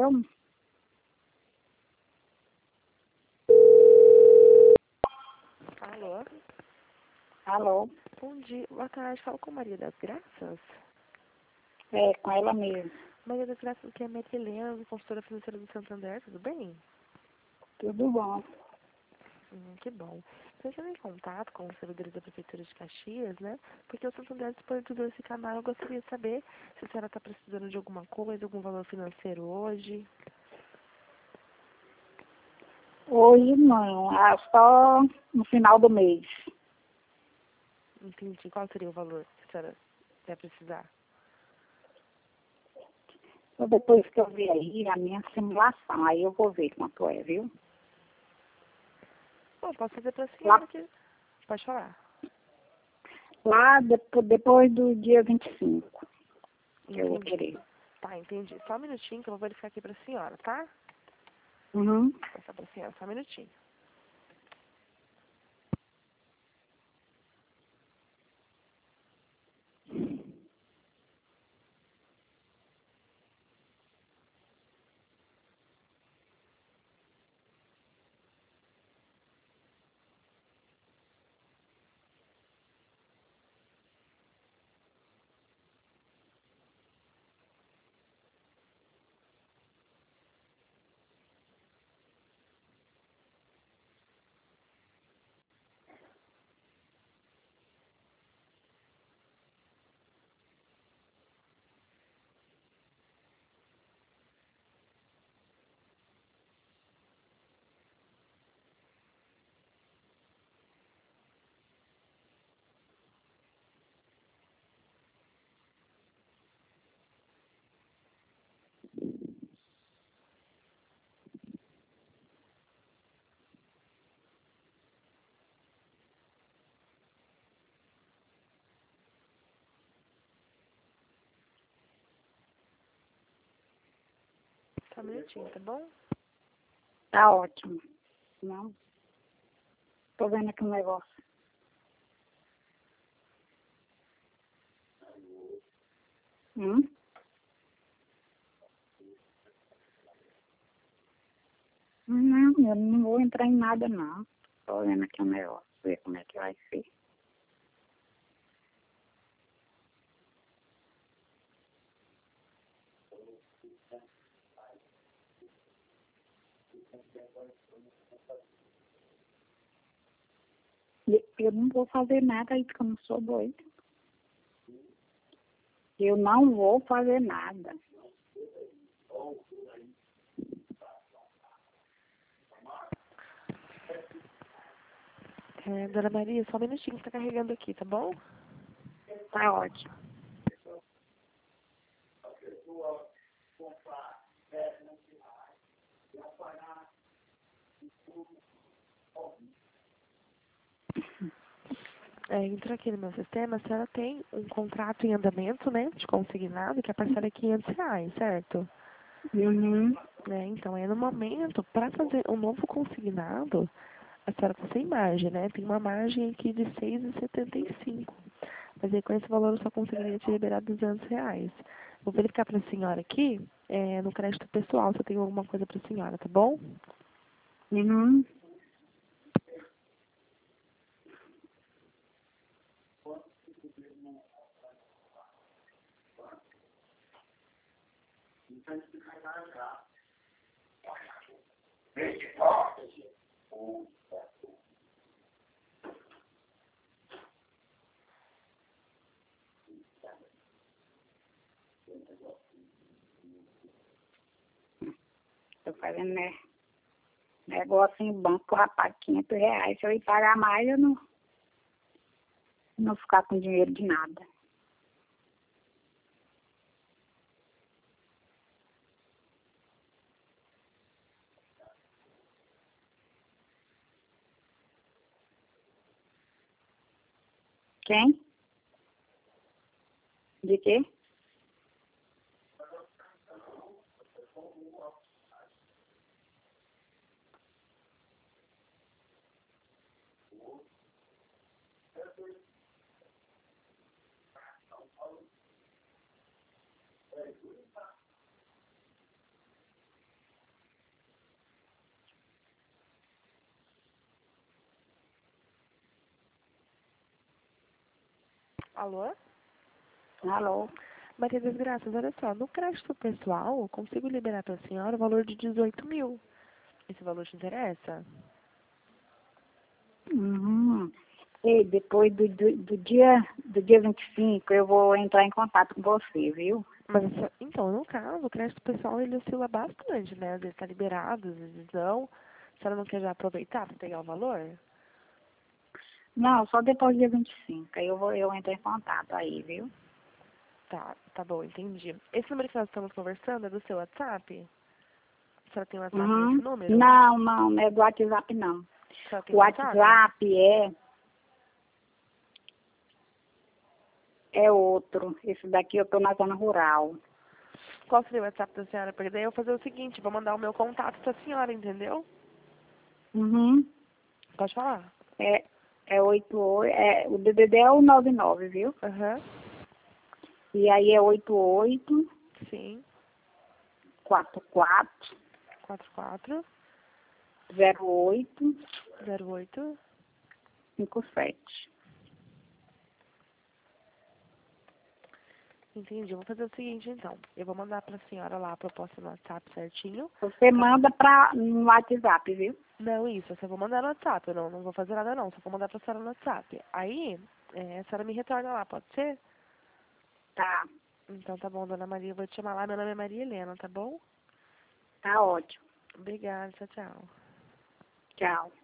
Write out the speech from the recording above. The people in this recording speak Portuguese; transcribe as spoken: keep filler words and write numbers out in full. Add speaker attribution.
Speaker 1: Telmo.
Speaker 2: Alô?
Speaker 1: Alô?
Speaker 2: Bom dia, boa tarde. Falo com Maria das Graças.
Speaker 1: É, com ela mesmo.
Speaker 2: Maria das Graças, que é a Maria Helena, consultora financeira do Santander, tudo bem?
Speaker 1: Tudo bom.
Speaker 2: Hum, que bom. Eu entrei em contato com os servidores da Prefeitura de Caxias, né? Porque o Santander disponibilizou esse canal. Eu gostaria de saber se a senhora está precisando de alguma coisa, algum valor financeiro hoje.
Speaker 1: Hoje não, ah, só no final do mês.
Speaker 2: Entendi. Qual seria o valor que a senhora vai precisar?
Speaker 1: Só depois que eu ver aí a minha simulação, aí eu vou ver quanto é, viu?
Speaker 2: Bom, posso fazer para a
Speaker 1: Lá,
Speaker 2: senhora aqui. Pode falar.
Speaker 1: lá depois, depois do dia vinte e cinco, que eu vou
Speaker 2: Entendi.
Speaker 1: querer.
Speaker 2: Tá, entendi. Só um minutinho que eu vou verificar aqui para a senhora, tá?
Speaker 1: Uhum.
Speaker 2: Vou passar para a senhora, só um minutinho. Só um minutinho, tá bom?
Speaker 1: Tá ótimo. Não, tô vendo aqui um negócio. Hum? Não, eu não vou entrar em nada, não. Tô vendo aqui um negócio, ver como é que vai ser. E eu não vou fazer nada aí, porque eu não sou doida. Eu não vou fazer nada.
Speaker 2: É, Dona Maria, só um minutinho que tá carregando aqui, tá bom?
Speaker 1: Tá ótimo.
Speaker 2: É, entra aqui no meu sistema, a senhora tem um contrato em andamento, né, de consignado, que a parcela é quinhentos reais, certo?
Speaker 1: Uhum.
Speaker 2: É, então, é no momento, para fazer um novo consignado, a senhora está sem margem, né? Tem uma margem aqui de seis reais e setenta e cinco centavos. Mas aí com esse valor eu só conseguiria te liberar duzentos reais. Vou verificar para a senhora aqui, é, no crédito pessoal, se eu tenho alguma coisa para a senhora, tá bom?
Speaker 1: Uhum. Tô fazendo né, negócio em banco, rapaz, quinhentos reais. Se eu ir pagar mais, eu não, não ficar com dinheiro de nada. Quem? De quê?
Speaker 2: Alô?
Speaker 1: Alô?
Speaker 2: Maria das Graças, olha só, no crédito pessoal, eu consigo liberar para a senhora o valor de dezoito mil. Esse valor te interessa?
Speaker 1: Uhum. E depois do, do, do dia do dia vinte e cinco eu vou entrar em contato com você, viu?
Speaker 2: Mas, essa- então, no caso, o crédito pessoal, ele oscila bastante, né? Às vezes está liberado, às vezes não. A senhora não quer já aproveitar para pegar o valor?
Speaker 1: Não, só depois do dia vinte e cinco aí eu vou eu entro em contato aí, viu?
Speaker 2: Tá, tá bom, entendi. Esse número que nós estamos conversando é do seu WhatsApp? A senhora tem WhatsApp nesse
Speaker 1: Uhum.
Speaker 2: número?
Speaker 1: Não, não, não é do WhatsApp não.
Speaker 2: A senhora tem
Speaker 1: O
Speaker 2: WhatsApp?
Speaker 1: WhatsApp é é outro. Esse daqui eu tô na zona rural.
Speaker 2: Qual seria o WhatsApp da senhora? Porque daí eu vou fazer o seguinte, vou mandar o meu contato para a senhora, entendeu?
Speaker 1: Uhum.
Speaker 2: Pode falar.
Speaker 1: É é oito oito, é o D D D é o nove nove, viu?
Speaker 2: Aham,
Speaker 1: E aí é oito oito
Speaker 2: sim.
Speaker 1: quatro quatro
Speaker 2: quatro quatro
Speaker 1: zero oito
Speaker 2: zero oito.
Speaker 1: cinco sete.
Speaker 2: Entendi. Eu vou fazer o seguinte, então. Eu vou mandar para a senhora lá a proposta no WhatsApp certinho.
Speaker 1: Você manda pra, no WhatsApp, viu?
Speaker 2: Não, isso. Eu só vou mandar no WhatsApp. Eu não, não vou fazer nada, não. Só vou mandar para a senhora no WhatsApp. Aí, é, a senhora me retorna lá, pode ser?
Speaker 1: Tá,
Speaker 2: Então tá bom, dona Maria. Eu vou te chamar lá. Meu nome é Maria Helena, tá bom?
Speaker 1: tá ótimo.
Speaker 2: Obrigada. Tchau, tchau.
Speaker 1: Tchau.